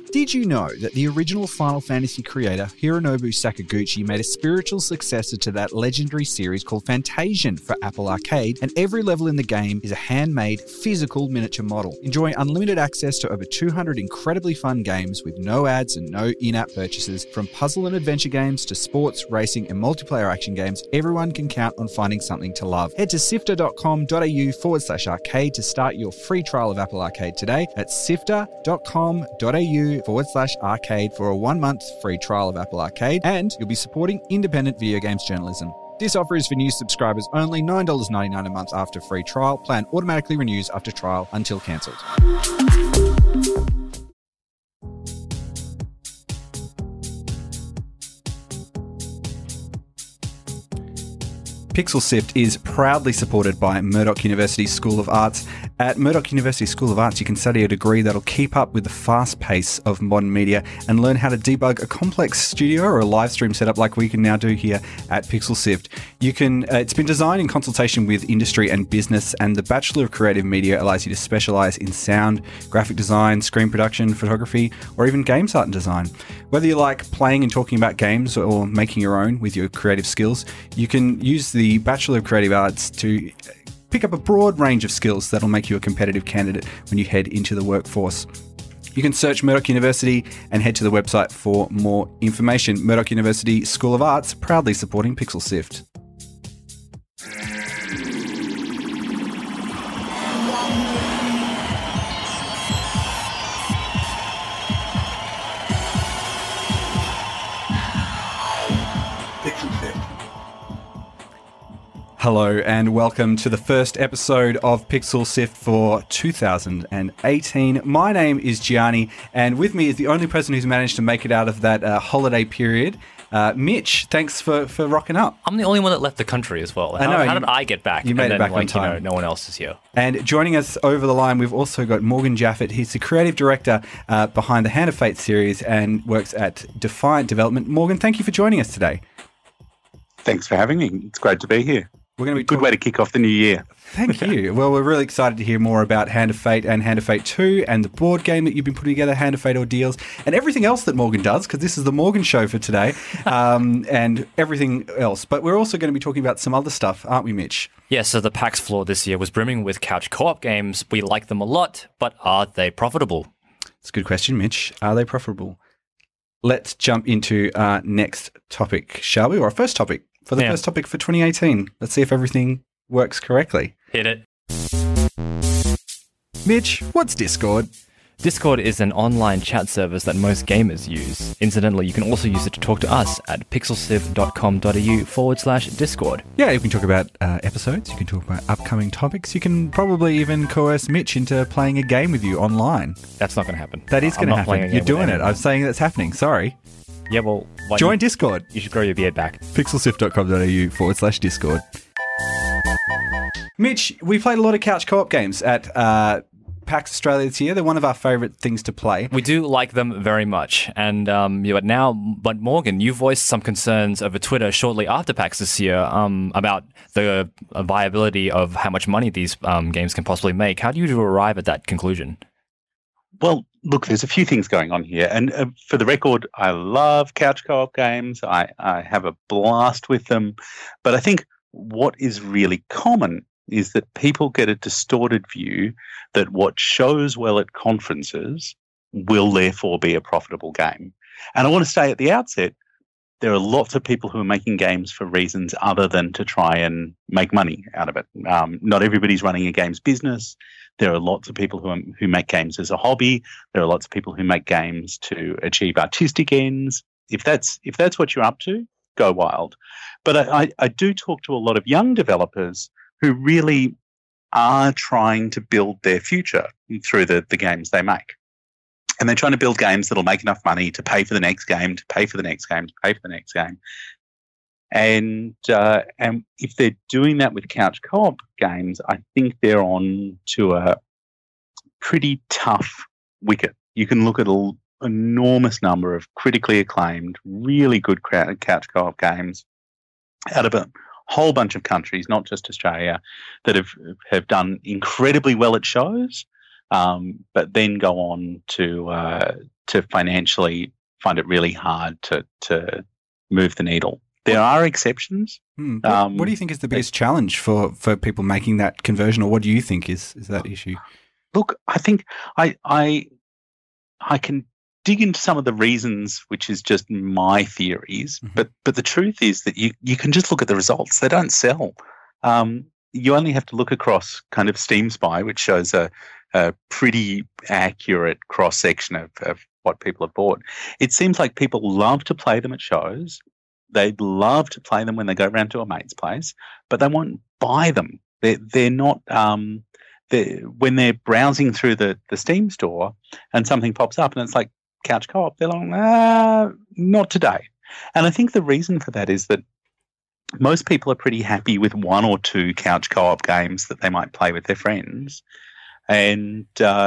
Did you know that the original Final Fantasy creator, Hironobu Sakaguchi, made a spiritual successor to that legendary series called Fantasian for Apple Arcade, and every level in the game is a handmade, physical miniature model. Enjoy unlimited access to over 200 incredibly fun games with no ads and no in-app purchases. From puzzle and adventure games to sports, racing, and multiplayer action games, everyone can count on finding something to love. Head to sifter.com.au/arcade to start your free trial of Apple Arcade today. That's sifter.com.au/arcade for a 1-month free trial of Apple Arcade, and you'll be supporting independent video games journalism. This offer is for new subscribers only, $9.99 a month after free trial. Plan automatically renews after trial until cancelled. Pixel Sift is proudly supported by Murdoch University School of Arts. At Murdoch University School of Arts, you can study a degree that'll keep up with the fast pace of modern media and learn how to debug a complex studio or a live stream setup like we can now do here at Pixel Sift. It's been designed in consultation with industry and business, and the Bachelor of Creative Media allows you to specialise in sound, graphic design, screen production, photography, or even games art and design. Whether you like playing and talking about games or making your own with your creative skills, you can use the Bachelor of Creative Arts to pick up a broad range of skills that'll make you a competitive candidate when you head into the workforce. You can search Murdoch University and head to the website for more information. Murdoch University School of Arts, proudly supporting Pixel Sift. Hello and welcome to the first episode of Pixel Sift for 2018. My name is Gianni, and with me is the only person who's managed to make it out of that holiday period, Mitch. Thanks for rocking up. I'm the only one that left the country as well. How did I get back? You made it back on time. No one else is here. And joining us over the line, we've also got Morgan Jaffet. He's the creative director behind the Hand of Fate series and works at Defiant Development. Morgan, thank you for joining us today. Thanks for having me. It's great to be here. We're going to be good way to kick off the new year. Thank you. Well, we're really excited to hear more about Hand of Fate and Hand of Fate 2 and the board game that you've been putting together, Hand of Fate Ordeals, and everything else that Morgan does, because this is the Morgan show for today, and everything else. But we're also going to be talking about some other stuff, aren't we, Mitch? Yeah, so the PAX floor this year was brimming with couch co-op games. We like them a lot, but are they profitable? It's a good question, Mitch. Are they profitable? Let's jump into our next topic, shall we? Or our first topic. For the first topic for 2018. Let's see if everything works correctly. Hit it. Mitch, what's Discord? Discord is an online chat service that most gamers use. Incidentally, you can also use it to talk to us at pixelsift.com.au/Discord. Yeah, you can talk about episodes, you can talk about upcoming topics, you can probably even coerce Mitch into playing a game with you online. That's not going to happen. That is going to happen. You're doing it. I'm saying that's happening. Sorry. Yeah, well... Join Discord. You should grow your beard back. pixelsift.com.au/Discord. Mitch, we played a lot of couch co-op games at PAX Australia this year. They're one of our favourite things to play. We do like them very much. And but Morgan, you voiced some concerns over Twitter shortly after PAX this year about the viability of how much money these games can possibly make. How do you arrive at that conclusion? Well, look, there's a few things going on here. And for the record, I love couch co-op games. I have a blast with them. But I think what is really common is that people get a distorted view that what shows well at conferences will therefore be a profitable game. And I want to say at the outset, there are lots of people who are making games for reasons other than to try and make money out of it. Not everybody's running a games business. There are lots of people who make games as a hobby. There are lots of people who make games to achieve artistic ends. If that's what you're up to, go wild. But I do talk to a lot of young developers who really are trying to build their future through the games they make. And they're trying to build games that'll make enough money to pay for the next game, to pay for the next game, to pay for the next game. And if they're doing that with couch co-op games, I think they're on to a pretty tough wicket. You can look at an enormous number of critically acclaimed, really good couch co-op games out of a whole bunch of countries, not just Australia, that have done incredibly well at shows, but then go on to financially find it really hard to move the needle. There are exceptions. What do you think is the biggest challenge for people making that conversion, or what do you think is that issue? Look, I think I can dig into some of the reasons, which is just my theories, but the truth is that you can just look at the results. They don't sell. You only have to look across kind of Steam Spy, which shows a pretty accurate cross-section of what people have bought. It seems like people love to play them at shows. They'd love to play them when they go around to a mate's place, but they won't buy them. They're not when they're browsing through the Steam store and something pops up and it's like couch co-op, they're like, not today. And I think the reason for that is that most people are pretty happy with one or two couch co-op games that they might play with their friends, and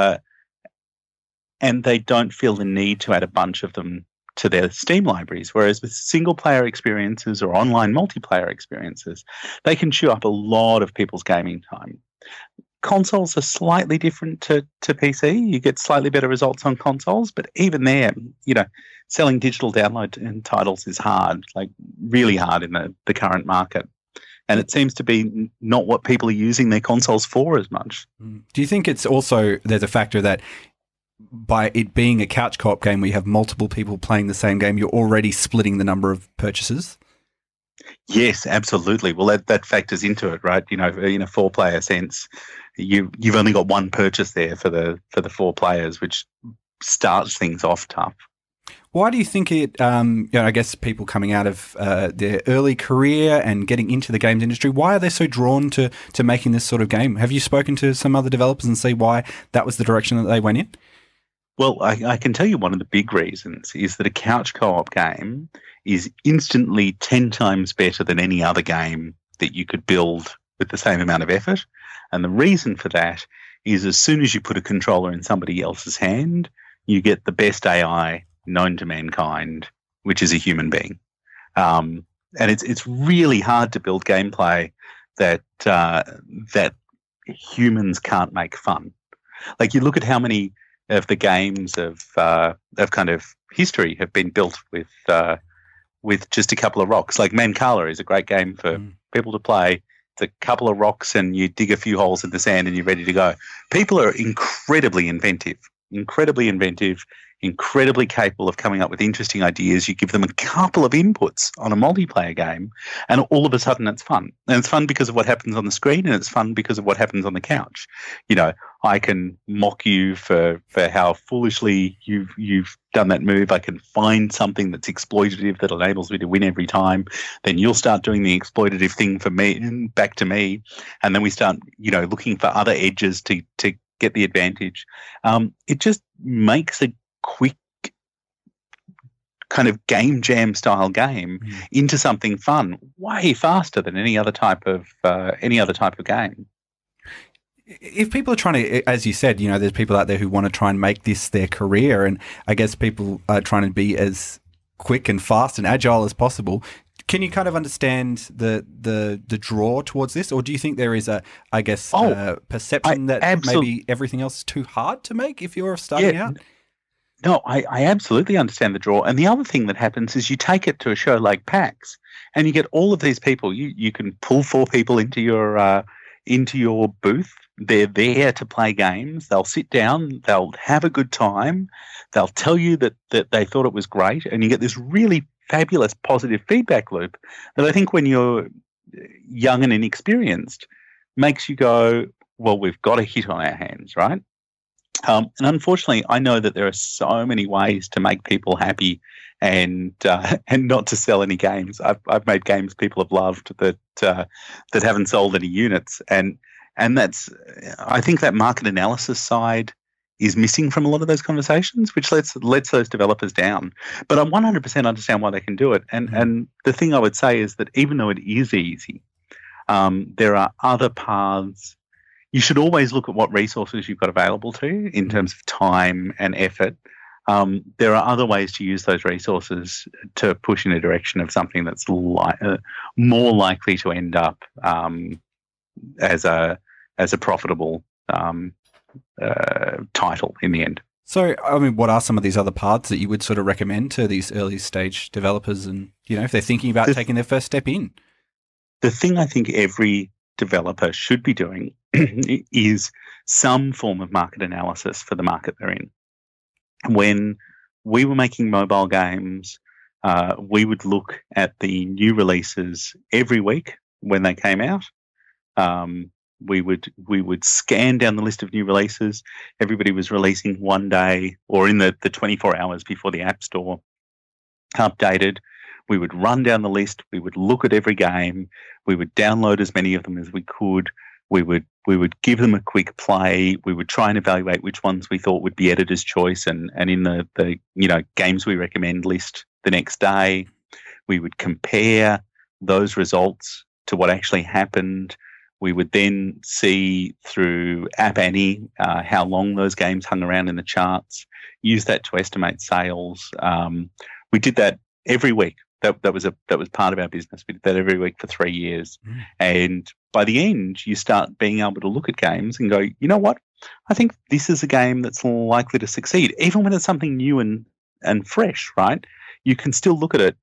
they don't feel the need to add a bunch of them to their Steam libraries. Whereas with single-player experiences or online multiplayer experiences, they can chew up a lot of people's gaming time. Consoles are slightly different to PC. You get slightly better results on consoles, but even there, selling digital download and titles is hard, like really hard in the current market. And it seems to be not what people are using their consoles for as much. Do you think it's also, there's a factor that by it being a couch co-op game where you have multiple people playing the same game, you're already splitting the number of purchases? Yes, absolutely. Well, that factors into it, right? In a 4-player sense, you've only got one purchase there for the 4 players, which starts things off tough. Why do you think it, I guess people coming out of their early career and getting into the games industry, why are they so drawn to making this sort of game? Have you spoken to some other developers and see why that was the direction that they went in? Well, I can tell you one of the big reasons is that a couch co-op game is instantly 10 times better than any other game that you could build with the same amount of effort. And the reason for that is as soon as you put a controller in somebody else's hand, you get the best AI known to mankind, which is a human being. And it's really hard to build gameplay that humans can't make fun. Like, you look at how many of the games of kind of history have been built with just a couple of rocks. Like Mancala is a great game for people to play. It's a couple of rocks and you dig a few holes in the sand and you're ready to go. People are incredibly inventive, incredibly capable of coming up with interesting ideas. You give them a couple of inputs on a multiplayer game and all of a sudden it's fun. And it's fun because of what happens on the screen, and it's fun because of what happens on the couch. I can mock you for how foolishly you've done that move. I can find something that's exploitative that enables me to win every time. Then you'll start doing the exploitative thing for me, back to me. And then we start, looking for other edges to get the advantage. It just makes a quick kind of game jam style game into something fun way faster than any other type of game. If people are trying to, as you said, there's people out there who want to try and make this their career, and I guess people are trying to be as quick and fast and agile as possible. Can you kind of understand the draw towards this, or do you think there is a perception that maybe everything else is too hard to make if you're starting out? No, I absolutely understand the draw. And the other thing that happens is you take it to a show like PAX and you get all of these people. You can pull 4 people into your booth. They're there to play games. They'll sit down. They'll have a good time. They'll tell you that they thought it was great. And you get this really fabulous positive feedback loop that I think when you're young and inexperienced makes you go, well, we've got a hit on our hands, right? And unfortunately, I know that there are so many ways to make people happy and not to sell any games. I've made games people have loved that haven't sold any units, and that's, I think that market analysis side is missing from a lot of those conversations, which lets those developers down. But I 100% understand why they can do it. And the thing I would say is that even though it is easy, there are other paths. You should always look at what resources you've got available to you in terms of time and effort. There are other ways to use those resources to push in a direction of something that's more likely to end up as a profitable title in the end. So, I mean, what are some of these other paths that you would sort of recommend to these early stage developers and, if they're thinking about taking their first step in? The thing I think every developer should be doing is some form of market analysis for the market they're in. When we were making mobile games, we would look at the new releases every week when they came out. We would scan down the list of new releases. Everybody was releasing one day or in the 24 hours before the App Store updated. We would run down the list. We would look at every game. We would download as many of them as we could. We would give them a quick play. We would try and evaluate which ones we thought would be editor's choice and in the games we recommend list the next day. We would compare those results to what actually happened. We would then see through App Annie how long those games hung around in the charts, use that to estimate sales. We did that every week. That was part of our business. We did that every week for 3 years. And by the end, you start being able to look at games and go, you know what? I think this is a game that's likely to succeed, even when it's something new and fresh, right? You can still look at it.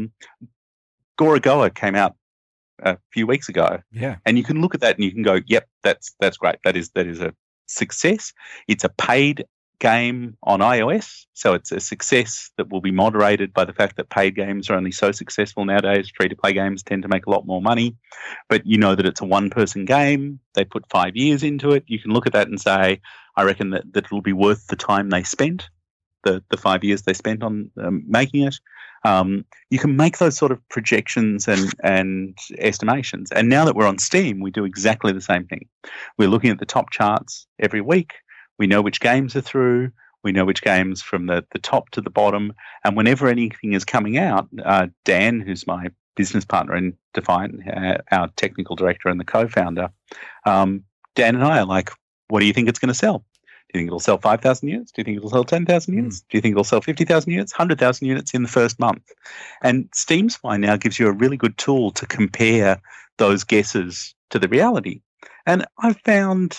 Gorogoa came out a few weeks ago. Yeah. And you can look at that and you can go, yep, that's great. That is a success. It's a paid game on iOS, so it's a success that will be moderated by the fact that paid games are only so successful nowadays. Free-to-play games tend to make a lot more money, but you know that it's a one-person game. They put 5 years into it. You can look at that and say, I reckon that it'll be worth the time they spent, the 5 years they spent on making it. You can make those sort of projections and estimations. And now that we're on Steam, we do exactly the same thing. We're looking at the top charts every week. We know which games are through. We know which games from the top to the bottom. And whenever anything is coming out, Dan, who's my business partner in Defiant, our technical director and the co-founder, Dan and I are like, what do you think it's going to sell? Do you think it'll sell 5,000 units? Do you think it'll sell 10,000 units? Do you think it'll sell 50,000 units, 100,000 units in the first month? And Steam Spy now gives you a really good tool to compare those guesses to the reality. And I've found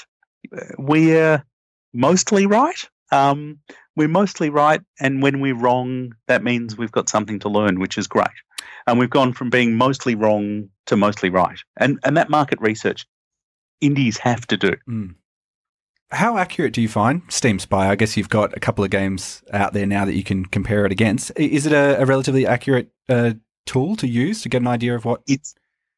we're mostly right. We're mostly right, and when we're wrong, that means we've got something to learn, which is great. And we've gone from being mostly wrong to mostly right. And that market research, indies have to do. How accurate do you find Steam Spy? I guess you've got a couple of games out there now that you can compare it against. Is it a relatively accurate tool to use to get an idea of what? It's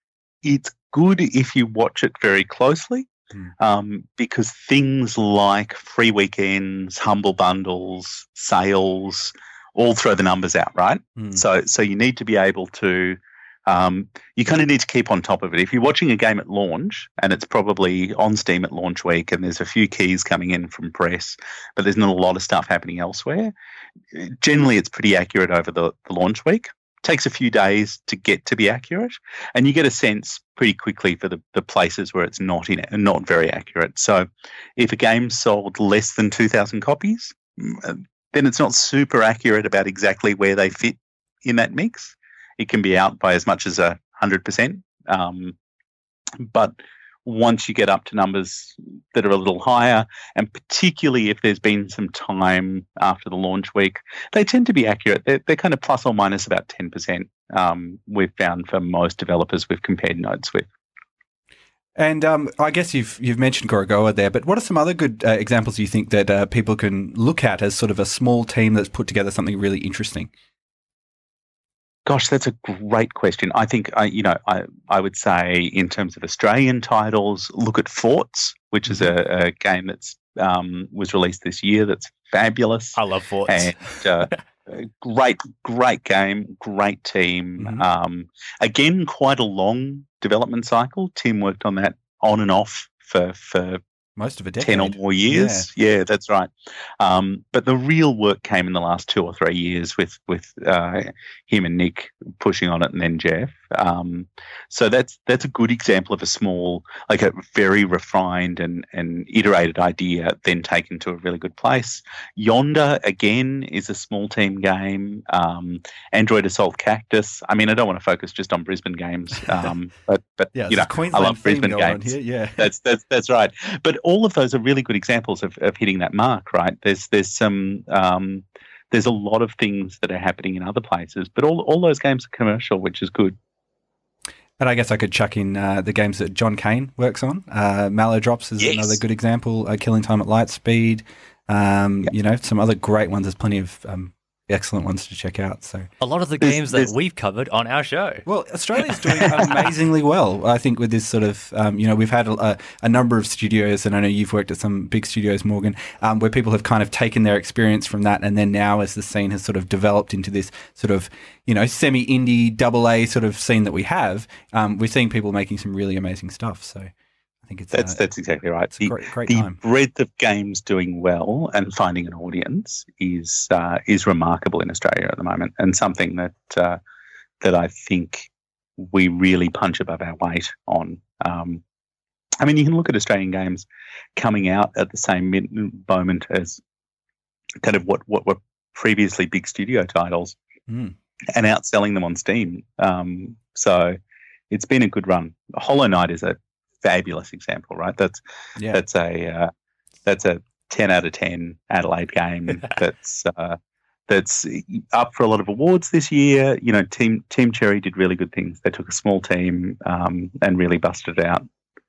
good if you watch it very closely. Because things like free weekends, humble bundles, sales, all throw the numbers out, right? So you need to be able to, you kind of need to keep on top of it. If you're watching a game at launch and it's probably on Steam at launch week and there's a few keys coming in from press, but there's not a lot of stuff happening elsewhere, generally it's pretty accurate over the launch week. Takes a few days to get to be accurate, and you get a sense pretty quickly for the places where it's not very accurate. So if a game sold less than 2,000 copies, then it's not super accurate about exactly where they fit in that mix. It can be out by as much as 100%. But once you get up to numbers that are a little higher, and particularly if there's been some time after the launch week, they tend to be accurate. They're kind of plus or minus about 10%, we've found for most developers we've compared notes with. And I guess you've mentioned Gorogoa there, but what are some other good examples you think that people can look at as sort of a small team that's put together something really interesting? Gosh, that's a great question. I think I would say in terms of Australian titles, look at Forts, which is a game that's was released this year. That's fabulous. I love Forts. And great game, great team. Again, quite a long development cycle. Tim worked on that on and off for most of a decade. 10 or more years. Yeah, that's right. But the real work came in the last 2 or 3 years with him and Nick pushing on it, and then Jeff. So that's a good example of a small, like a very refined and iterated idea then taken to a really good place. Yonder, again, is a small team game. Android Assault Cactus. I mean, I don't want to focus just on Brisbane games, but yeah, I love Brisbane games. Yeah, that's right. But all of those are really good examples of hitting that mark, right? There's a lot of things that are happening in other places, but all those games are commercial, which is good. And I guess I could chuck in the games that John Kane works on. Malodrops is another good example. Killing Time at Light Speed. Some other great ones. There's plenty of excellent ones to check out. So a lot of the games that we've covered on our show. Well, Australia's doing amazingly well. I think with this sort of, we've had a number of studios, and I know you've worked at some big studios, Morgan, where people have kind of taken their experience from that, and then now as the scene has sort of developed into this sort of, semi-indie, AA sort of scene that we have, we're seeing people making some really amazing stuff. So I think that's exactly right. It's a great time. The breadth of games doing well and finding an audience is remarkable in Australia at the moment, and something that I think we really punch above our weight on. You can look at Australian games coming out at the same moment as kind of what were previously big studio titles, and outselling them on Steam. So it's been a good run. Hollow Knight is a fabulous example, right? That's a 10 out of 10 Adelaide game that's up for a lot of awards this year. Team Cherry did really good things. They took a small team and really busted it out.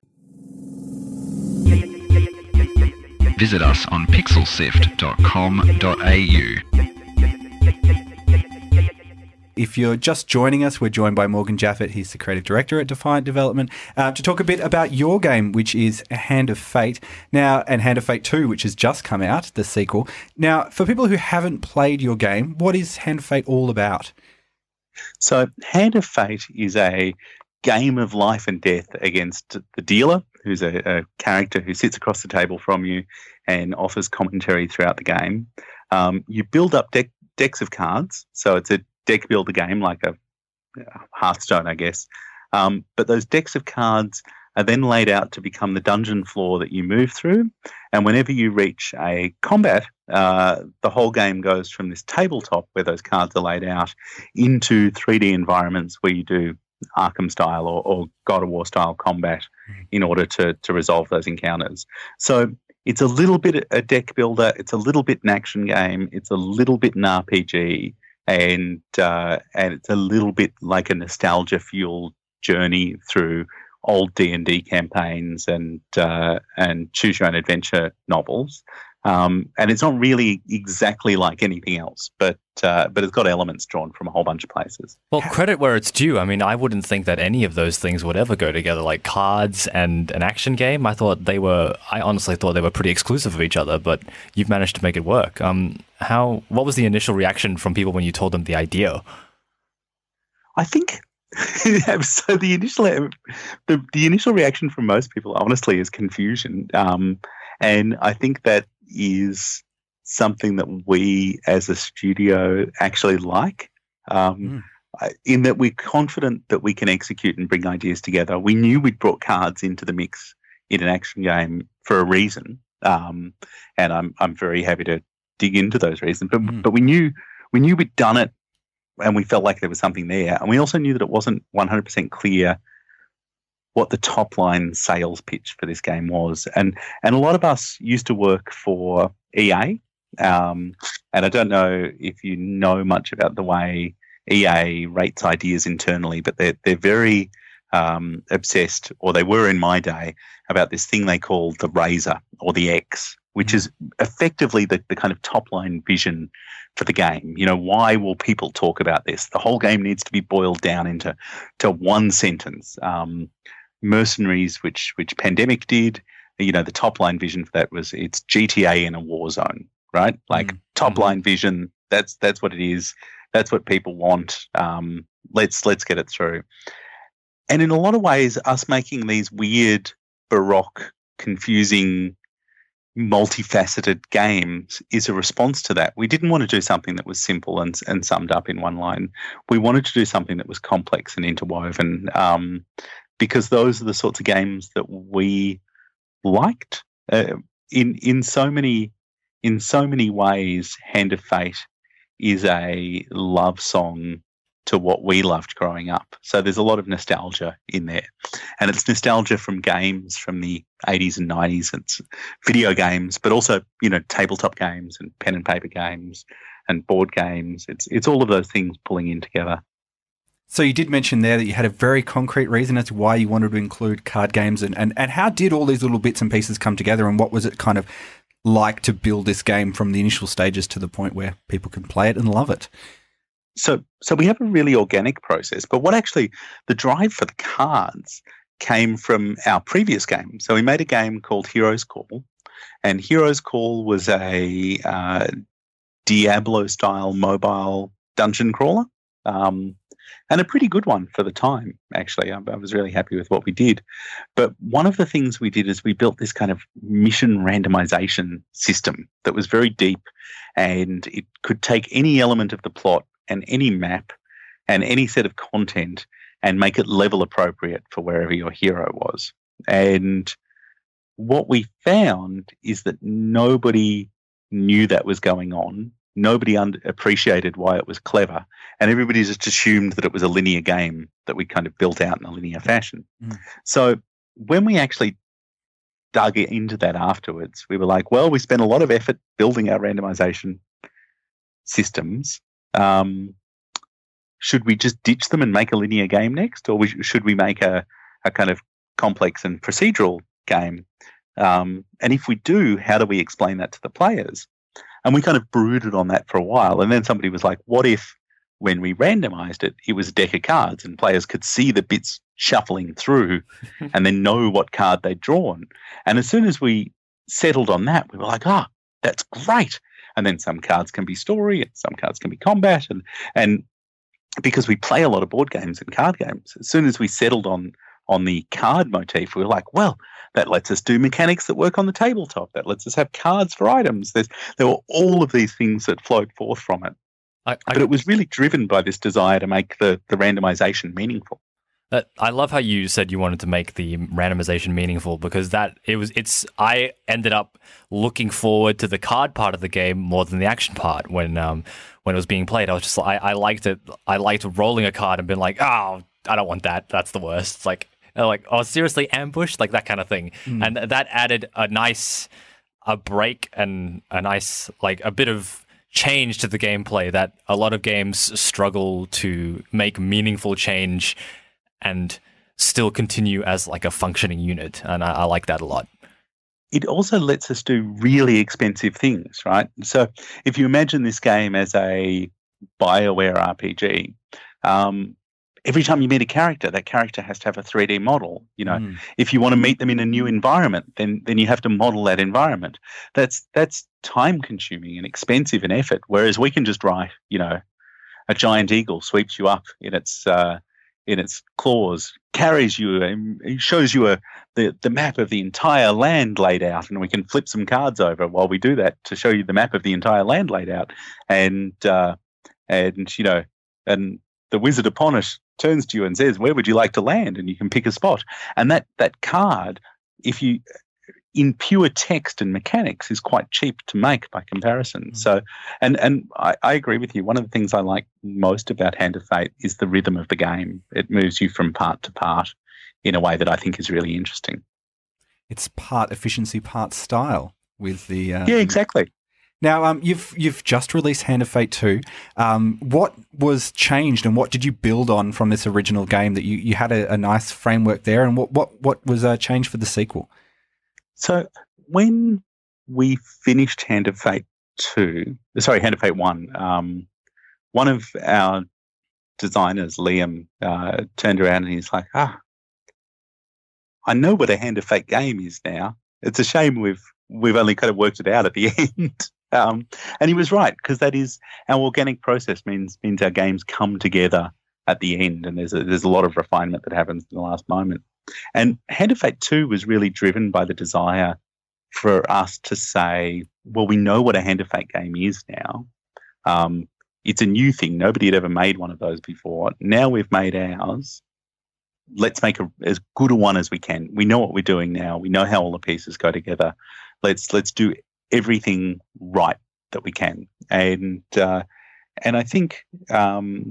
Visit us on pixelsift.com.au. If you're just joining us, we're joined by Morgan Jaffet. He's the creative director at Defiant Development, to talk a bit about your game, which is Hand of Fate. Now, and Hand of Fate 2, which has just come out, the sequel. Now, for people who haven't played your game, what is Hand of Fate all about? So, Hand of Fate is a game of life and death against the dealer, who's a character who sits across the table from you and offers commentary throughout the game. You build up decks of cards, so it's a deck builder game, like a Hearthstone, I guess. But those decks of cards are then laid out to become the dungeon floor that you move through. And whenever you reach a combat, the whole game goes from this tabletop where those cards are laid out into 3D environments where you do Arkham style or God of War style combat in order to resolve those encounters. So it's a little bit a deck builder, it's a little bit an action game, it's a little bit an RPG, and it's a little bit like a nostalgia-fueled journey through old D&D campaigns and choose your own adventure novels. And it's not really exactly like anything else, but it's got elements drawn from a whole bunch of places. Well, credit where it's due. I mean, I wouldn't think that any of those things would ever go together, like cards and an action game. I honestly thought they were pretty exclusive of each other, but you've managed to make it work. What was the initial reaction from people when you told them the idea? I think so. The initial reaction from most people, honestly, is confusion. And I think that is something that we as a studio actually like, in that we're confident that we can execute and bring ideas together. We knew we'd brought cards into the mix in an action game for a reason, and I'm very happy to dig into those reasons. But we knew we'd done it, and we felt like there was something there. And we also knew that it wasn't 100% clear what the top line sales pitch for this game was. And a lot of us used to work for EA. And I don't know if you know much about the way EA rates ideas internally, but they're very obsessed, or they were in my day, about this thing they call the Razor or the X, which is effectively the kind of top line vision for the game. Why will people talk about this? The whole game needs to be boiled down into one sentence. Mercenaries, which Pandemic did, the top line vision for that was it's GTA in a war zone, right? Like top line vision, that's what it is. That's what people want. Let's get it through. And in a lot of ways, us making these weird, baroque, confusing, multifaceted games is a response to that. We didn't want to do something that was simple and summed up in one line. We wanted to do something that was complex and interwoven, because those are the sorts of games that we liked. In so many ways, Hand of Fate is a love song to what we loved growing up. So there's a lot of nostalgia in there. And it's nostalgia from games from the 80s and 90s. It's video games, but also, tabletop games and pen and paper games and board games. It's all of those things pulling in together. So you did mention there that you had a very concrete reason as to why you wanted to include card games, and how did all these little bits and pieces come together, and what was it kind of like to build this game from the initial stages to the point where people can play it and love it? So we have a really organic process, but what actually the drive for the cards came from our previous game. So we made a game called Heroes Call, and Heroes Call was a Diablo-style mobile dungeon crawler, and a pretty good one for the time, actually. I was really happy with what we did. But one of the things we did is we built this kind of mission randomization system that was very deep, and it could take any element of the plot and any map and any set of content and make it level appropriate for wherever your hero was. And what we found is that nobody knew that was going on. Nobody appreciated why it was clever, and everybody just assumed that it was a linear game that we kind of built out in a linear fashion. So when we actually dug into that afterwards, we were like, well, we spent a lot of effort building our randomization systems. Should we just ditch them and make a linear game next, or should we make a kind of complex and procedural game? And if we do, how do we explain that to the players? And we kind of brooded on that for a while. And then somebody was like, what if when we randomized it, it was a deck of cards and players could see the bits shuffling through and then know what card they'd drawn? And as soon as we settled on that, we were like, that's great. And then some cards can be story and some cards can be combat. And because we play a lot of board games and card games, as soon as we settled on the card motif, we were like, well, that lets us do mechanics that work on the tabletop. That lets us have cards for items. There were all of these things that flowed forth from it. But it was really driven by this desire to make the randomization meaningful. I love how you said you wanted to make the randomization meaningful, because I ended up looking forward to the card part of the game more than the action part when it was being played. I was just I liked it. I liked rolling a card and being like, I don't want that. That's the worst. It's like, oh, seriously, ambush, like that kind of thing. And that added a break and a bit of change to the gameplay that a lot of games struggle to make meaningful change and still continue as like a functioning unit. And I like that a lot. It also lets us do really expensive things, right? So if you imagine this game as a BioWare RPG, every time you meet a character, that character has to have a 3D model. If you want to meet them in a new environment, then you have to model that environment. That's time consuming and expensive and effort. Whereas we can just write, a giant eagle sweeps you up in its claws, carries you, and shows you the map of the entire land laid out, and we can flip some cards over while we do that to show you the map of the entire land laid out, and the wizard upon it turns to you and says, where would you like to land? And you can pick a spot. And that card, if you in pure text and mechanics, is quite cheap to make by comparison. So, and I agree with you. One of the things I like most about Hand of Fate is the rhythm of the game. It moves you from part to part in a way that I think is really interesting. It's part efficiency, part style with the... yeah, exactly. Now, you've just released Hand of Fate 2. What was changed and what did you build on from this original game that you had a nice framework there, and what was changed for the sequel? So when we finished Hand of Fate 1, one of our designers, Liam, turned around and he's like, I know what a Hand of Fate game is now. It's a shame we've only kind of worked it out at the end. And he was right, because that is our organic process means our games come together at the end, and there's a lot of refinement that happens in the last moment. And Hand of Fate 2 was really driven by the desire for us to say, well, we know what a Hand of Fate game is now. It's a new thing. Nobody had ever made one of those before. Now we've made ours. Let's make as good a one as we can. We know what we're doing now. We know how all the pieces go together. Let's do everything right that we can. And I think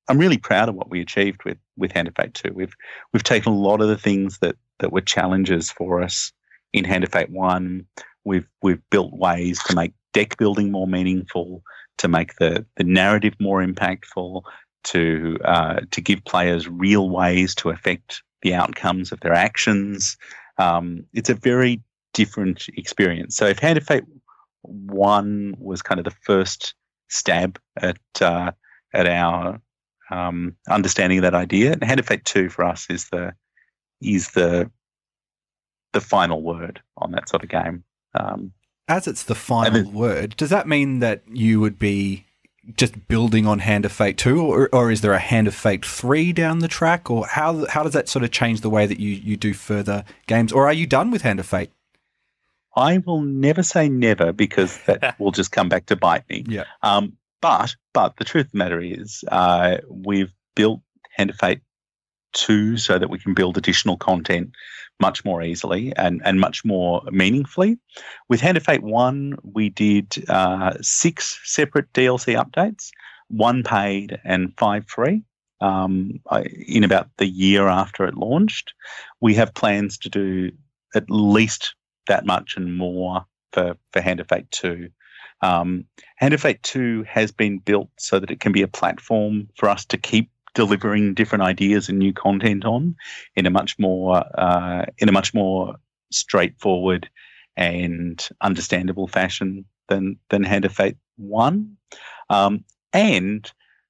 I'm really proud of what we achieved with Hand of Fate 2. We've taken a lot of the things that were challenges for us in Hand of Fate 1. We've built ways to make deck building more meaningful, to make the narrative more impactful, to give players real ways to affect the outcomes of their actions. It's a very different experience. So if Hand of Fate 1 was kind of the first stab at our understanding of that idea, and Hand of Fate 2 for us is the final word on that sort of game. As it's the final word, does that mean that you would be just building on Hand of Fate 2, or is there a Hand of Fate 3 down the track, or how does that sort of change the way that you do further games, or are you done with Hand of Fate? I will never say never, because that will just come back to bite me. Yeah. But the truth of the matter is, we've built Hand of Fate 2 so that we can build additional content much more easily and much more meaningfully. With Hand of Fate 1, we did 6 separate DLC updates, 1 paid and 5 free, in about the year after it launched. We have plans to do at least that much and more for Hand of Fate 2. Hand of Fate 2 has been built so that it can be a platform for us to keep delivering different ideas and new content on in a much more straightforward and understandable fashion than Hand of Fate 1. And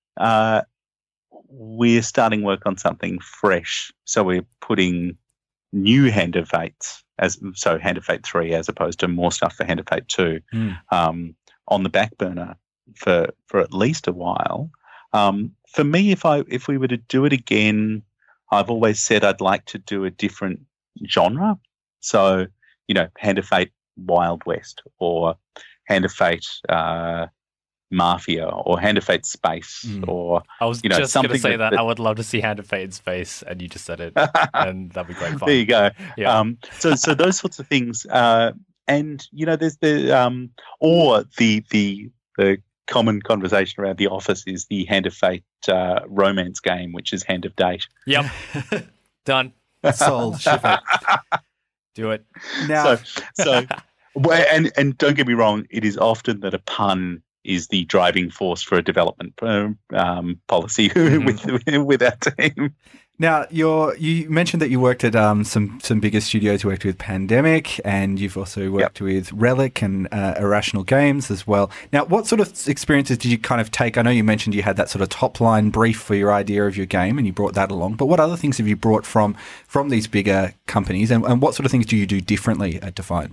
we're starting work on something fresh. So we're putting new Hand of Fates, Hand of Fate 3 as opposed to more stuff for Hand of Fate 2 on the back burner for at least a while. For me, if we were to do it again, I've always said I'd like to do a different genre. So, Hand of Fate Wild West, or Hand of Fate Mafia, or Hand of Fate Space, or I was just going to say that I would love to see Hand of Fate in space, and you just said it, and that'd be great fun. There you go. Yeah. So those sorts of things, and there's the or the common conversation around the office is the Hand of Fate romance game, which is Hand of Date. Yep. Done. Sold. Ship it. Do it. Now. So and don't get me wrong, it is often that a pun is the driving force for a development policy with our team. Now, you mentioned that you worked at some bigger studios. You worked with Pandemic, and you've also worked with Relic and Irrational Games as well. Now, what sort of experiences did you kind of take? I know you mentioned you had that sort of top-line brief for your idea of your game, and you brought that along. But what other things have you brought from these bigger companies, and what sort of things do you do differently at Defiant?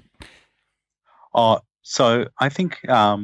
So I think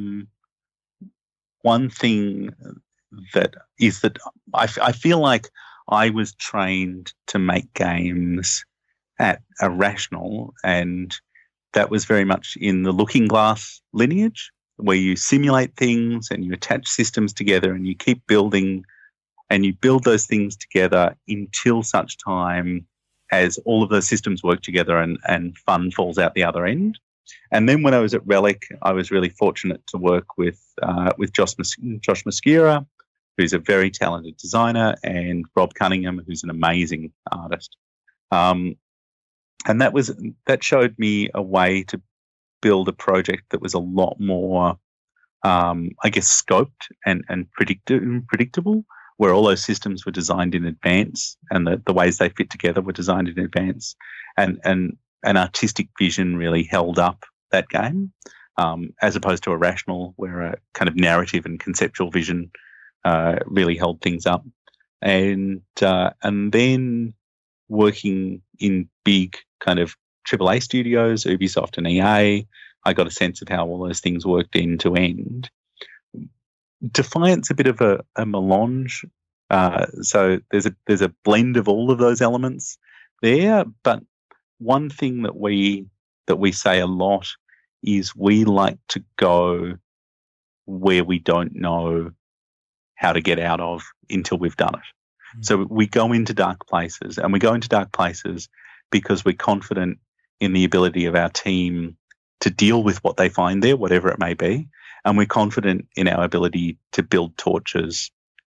one thing that is that I feel like I was trained to make games at Irrational, and that was very much in the Looking Glass lineage, where you simulate things and you attach systems together and you keep building, and you build those things together until such time as all of those systems work together and fun falls out the other end. And then when I was at Relic, I was really fortunate to work with Josh Mosquera, who's a very talented designer, and Rob Cunningham, who's an amazing artist. And that showed me a way to build a project that was a lot more, scoped and predictable, where all those systems were designed in advance and the ways they fit together were designed in advance. And an artistic vision really held up that game, as opposed to Irrational, where a kind of narrative and conceptual vision really held things up. And then working in big kind of AAA studios, Ubisoft and EA, I got a sense of how all those things worked end to end. Defiant's a bit of a melange. So there's a blend of all of those elements there. But one thing that we say a lot is we like to go where we don't know how to get out of until we've done it. Mm-hmm. So we go into dark places, and we go into dark places because we're confident in the ability of our team to deal with what they find there, whatever it may be. And we're confident in our ability to build torches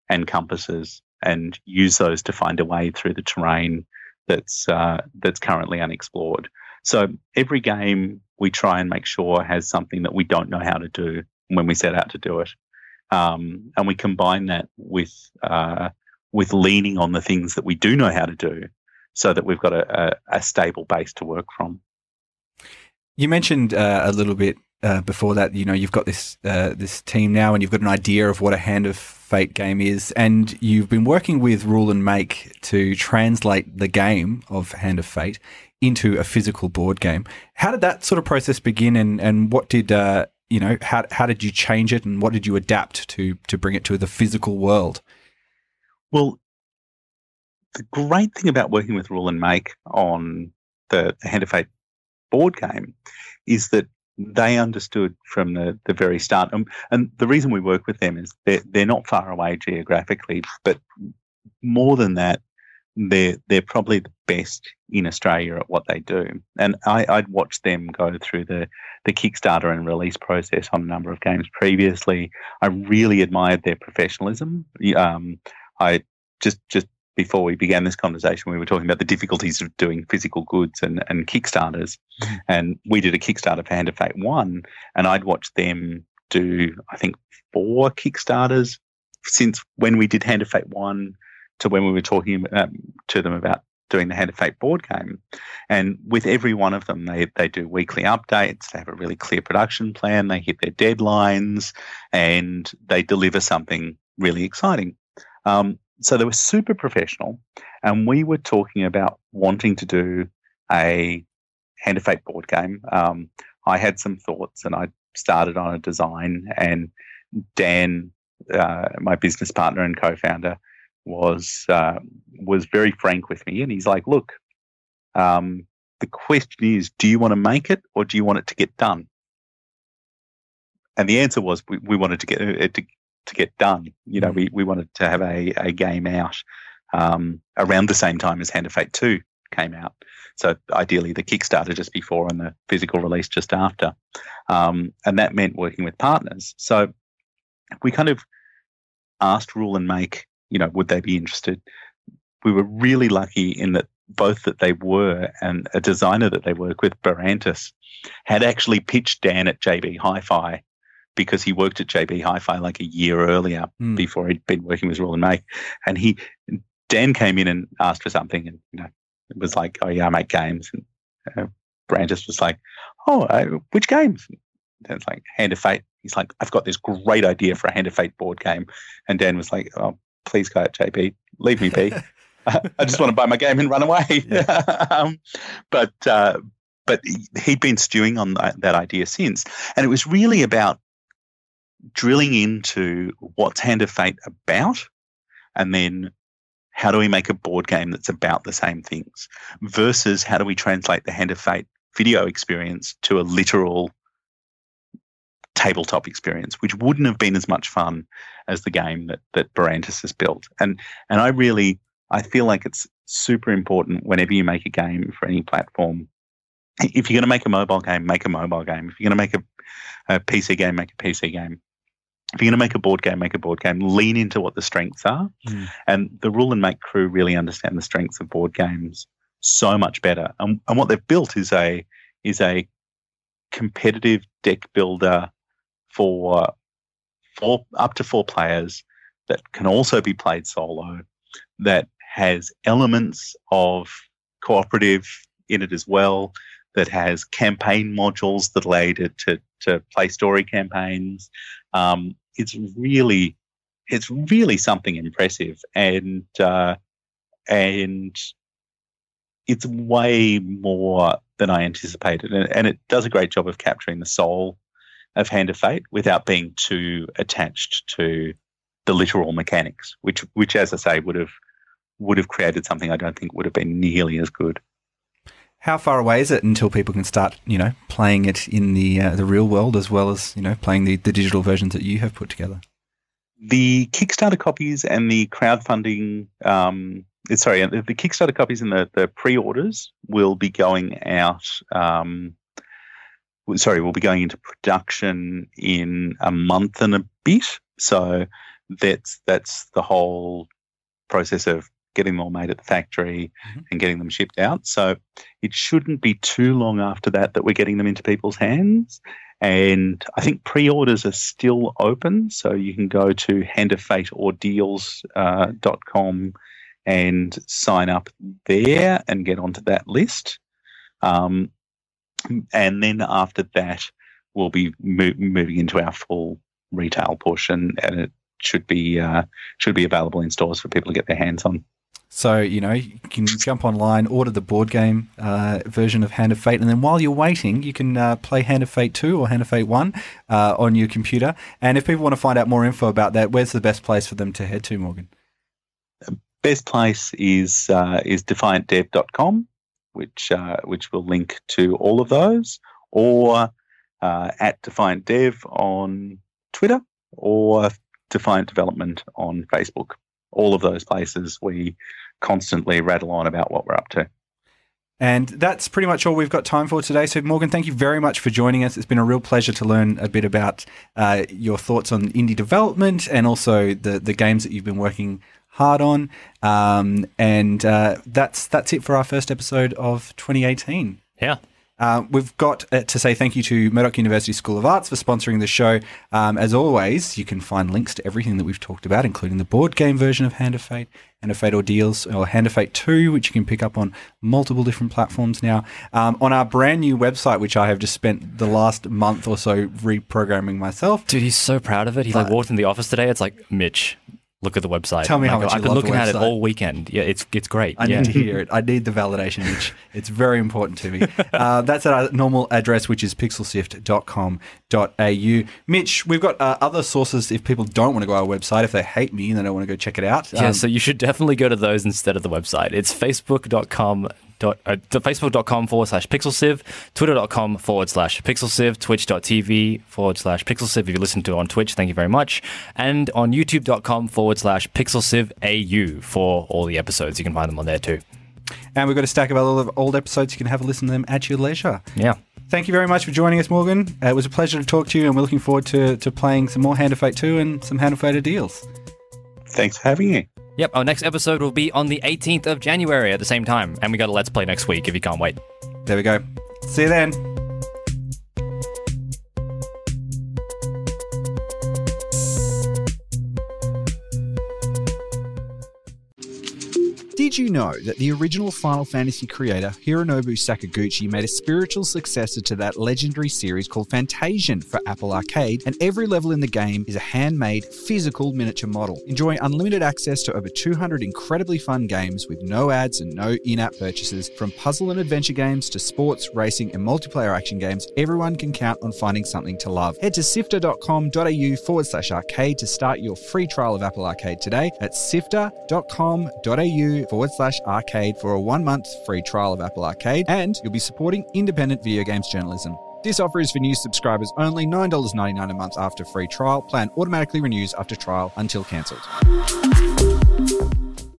and compasses and use those to find a way through the terrain that's currently unexplored. So every game we try and make sure has something that we don't know how to do when we set out to do it, and we combine that with leaning on the things that we do know how to do, so that we've got a stable base to work from. You mentioned a little bit before that, you've got this team now, and you've got an idea of what a Hand of Fate game is, and you've been working with Rule and Make to translate the game of Hand of Fate into a physical board game. How did that sort of process begin, and what did how did you change it, and what did you adapt to bring it to the physical world? Well, the great thing about working with Rule and Make on the Hand of Fate board game is that they understood from the very start. And the reason we work with them is they're not far away geographically, but more than that, they're probably the best in Australia at what they do. And I'd watched them go through the Kickstarter and release process on a number of games previously. I really admired their professionalism. I just before we began this conversation, we were talking about the difficulties of doing physical goods and Kickstarters. Mm-hmm. And we did a Kickstarter for Hand of Fate 1, and I'd watched them do, I think, 4 Kickstarters since when we did Hand of Fate 1 to when we were talking to them about doing the Hand of Fate board game. And with every one of them, they do weekly updates, they have a really clear production plan, they hit their deadlines, and they deliver something really exciting. So they were super professional, and we were talking about wanting to do a Hand of Fate board game. I had some thoughts, and I started on a design, and Dan, my business partner and co-founder, was very frank with me, and he's like, look, the question is, do you want to make it, or do you want it to get done? And the answer was we wanted to get it to get done. We wanted to have a game out around the same time as Hand of Fate 2 came out. So ideally the Kickstarter just before and the physical release just after. And that meant working with partners. So we kind of asked Rule and Make, would they be interested? We were really lucky in that both that they were, and a designer that they work with, Barantis, had actually pitched Dan at JB Hi-Fi, because he worked at JB Hi-Fi like a year earlier before he'd been working with Rule and Make. And Dan came in and asked for something, and it was like, oh yeah, I make games. And Barantis was like, oh, which games? And it's like, Hand of Fate. He's like, I've got this great idea for a Hand of Fate board game. And Dan was like, oh, please go at JB, leave me be. I just want to buy my game and run away. Yeah. But he'd been stewing on that idea since. And it was really about drilling into what's Hand of Fate about, and then how do we make a board game that's about the same things, versus how do we translate the Hand of Fate video experience to a literal tabletop experience, which wouldn't have been as much fun as the game that Barantis has built. And I feel like it's super important whenever you make a game for any platform. If you're going to make a mobile game, make a mobile game. If you're going to make a PC game, make a PC game. If you're going to make a board game, make a board game. Lean into what the strengths are. And the Rule and Make crew really understand the strengths of board games so much better. And what they've built is a competitive deck builder for up to 4 players that can also be played solo, that has elements of cooperative in it as well, that has campaign modules that allow you to play story campaigns. It's really something impressive, and it's way more than I anticipated, and it does a great job of capturing the soul of Hand of Fate without being too attached to the literal mechanics, which as I say would have created something I don't think would have been nearly as good. How far away is it until people can start, playing it in the real world, as well as, playing the digital versions that you have put together? The Kickstarter copies and the crowdfunding, the Kickstarter copies and the pre-orders will be going out. We'll be going into production in a month and a bit. So that's the whole process of getting them all made at the factory and getting them shipped out. So it shouldn't be too long after that we're getting them into people's hands. And I think pre-orders are still open, so you can go to handoffateordeals.com and sign up there and get onto that list. And then after that, we'll be moving into our full retail push, and it should be available in stores for people to get their hands on. So, you can jump online, order the board game version of Hand of Fate, and then while you're waiting, you can play Hand of Fate 2 or Hand of Fate 1 on your computer. And if people want to find out more info about that, where's the best place for them to head to, Morgan? Best place is defiantdev.com, which will link to all of those, or at Defiant Dev on Twitter, or Defiant Development on Facebook. All of those places we constantly rattle on about what we're up to. And that's pretty much all we've got time for today. So, Morgan, thank you very much for joining us. It's been a real pleasure to learn a bit about your thoughts on indie development and also the games that you've been working hard on. And that's it for our first episode of 2018. Yeah. We've got to say thank you to Murdoch University School of Arts for sponsoring the show. As always, you can find links to everything that we've talked about, including the board game version of Hand of Fate, Hand of Fate Ordeals, or Hand of Fate 2, which you can pick up on multiple different platforms now. On our brand new website, which I have just spent the last month or so reprogramming myself. Dude, he's so proud of it. He walked in the office today. It's like, Mitch, look at the website. Tell me how much you love the website. I've been looking at it all weekend. Yeah, it's great. I need to hear it. I need the validation, Mitch. It's very important to me. That's at our normal address, which is pixelsift.com.au. Mitch, we've got other sources if people don't want to go to our website, if they hate me and they don't want to go check it out. Yeah, so you should definitely go to those instead of the website. It's facebook.com/pixelsiv, twitter.com/pixelsiv, twitch.tv/pixelsiv if you listen to it on Twitch, thank you very much, and on youtube.com/pixelsivau for all the episodes. You can find them on there too. And we've got a stack of other old episodes. You can have a listen to them at your leisure. Yeah. Thank you very much for joining us, Morgan. It was a pleasure to talk to you, and we're looking forward to playing some more Hand of Fate 2 and some Hand of Fate Ordeals. Thanks for having me. Yep, our next episode will be on the 18th of January at the same time. And we got a Let's Play next week if you can't wait. There we go. See you then. Did you know that the original Final Fantasy creator, Hironobu Sakaguchi, made a spiritual successor to that legendary series called Fantasian for Apple Arcade, and every level in the game is a handmade, physical miniature model. Enjoy unlimited access to over 200 incredibly fun games with no ads and no in-app purchases. From puzzle and adventure games to sports, racing, and multiplayer action games, everyone can count on finding something to love. Head to sifter.com.au/arcade to start your free trial of Apple Arcade today. That's sifter.com.au/arcade for a 1-month free trial of Apple Arcade, and you'll be supporting independent video games journalism. This offer is for new subscribers only, $9.99 a month after free trial. Plan automatically renews after trial until cancelled.